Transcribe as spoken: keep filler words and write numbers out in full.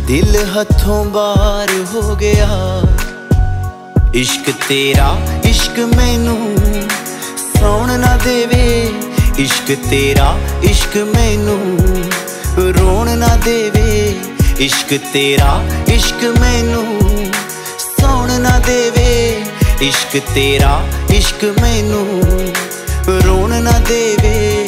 दिल हथों बाहर हो गया। इश्क तेरा इश्क मैनू सौण ना देवे, इश्क तेरा इश्क मैनू रोण ना देवे, इश्क तेरा इश्क मैनू सौण ना देवे, इश्क तेरा इश्क मैनू रोण ना देवे।